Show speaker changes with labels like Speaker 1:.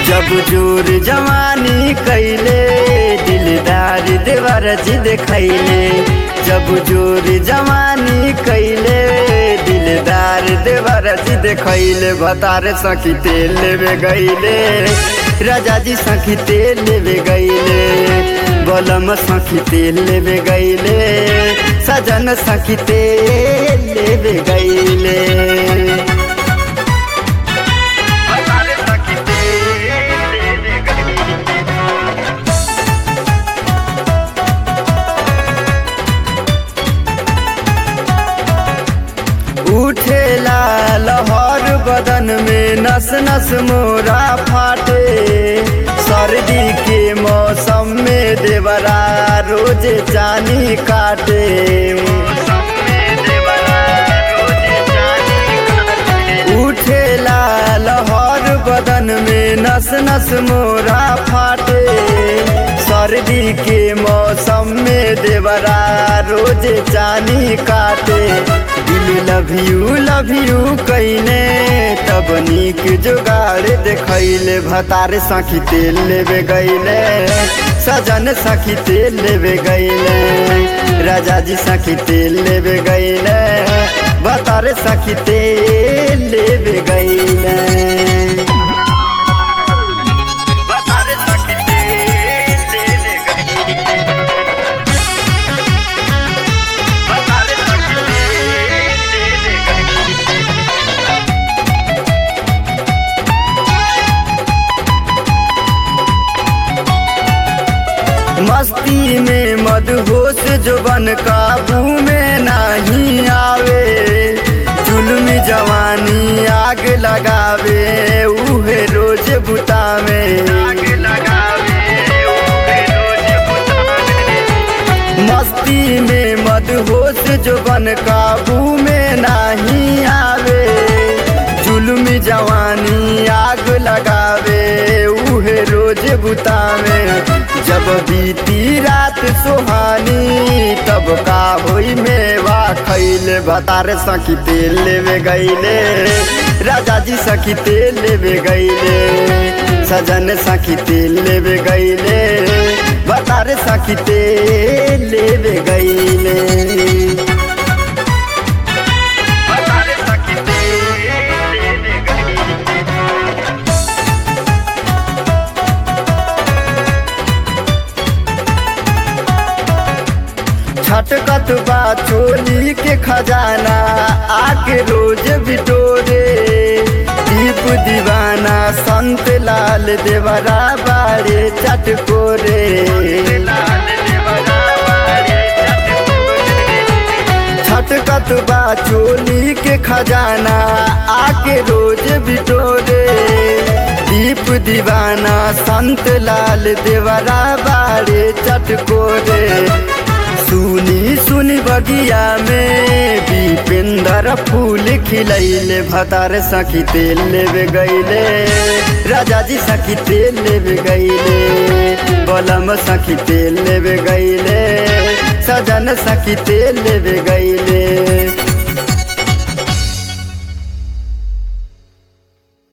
Speaker 1: जब जोर जवानी कैले दिलदार देवर जी देखैले। जब जोर जवानी कैले दिलदार देवर जी देखैले। भतार सखी तेल लेवे गईले राजा जी सखी तेल लेवे गईले। बलम सखी तेल लेवे गईले सजन सखी तेल लेवे गईले। उठेला लहर बदन में नस नस मोरा फाटे। सर्दी के मौसम में देवरा रोज चानी काटे। उठेला लहर बदन में नस नस मोरा फाटे। सर्दी के मौसम में देवरा रोज चानी काटे। लव यू कईने तब नीक जुगाड़ देखैले। भतार सखी तेल लेवे गईले सजन सखी तेल लेवे गईले। राजा जी सखी तेल लेवे गईले भतार सखी तेल लेवे गईले। मस्ती में मदहोश जुबन काबू में नहीं आवे। जुल्मी जवानी आग लगावे उहे रोज बुतावे। मस्ती में मदहोश जुबन काबू में नहीं आवे। जुल्मी जवानी आग लगावे उहे रोज बुतावे। जब बीती रात सुहानी तब का होई मेवा खैले। भतार सखी तेल लेवे गईले राजा जी सखी तेल लेवे गईले। सजन सखी तेल लेवे गईले भतार सखी तेल लेवे गईले। छटकत बा चोली के खजाना आके रोज बिटोरे। दीप दीवाना संत लाल देवरा बारे चटकोरे। छटकत बा चोली के खजाना आके रोज बिटोरे। दीप दीवाना संत लाल देवरा बारे चटकोरे। सुनी सुनी बगिया में दीपेंद्र फूल खिलैले। भतार सखी तेल लेवे गईले राजा जी सखी तेल लेवे गईले। बलम सखी तेल लेवे गईले सजन सखी तेल लेवे गईले।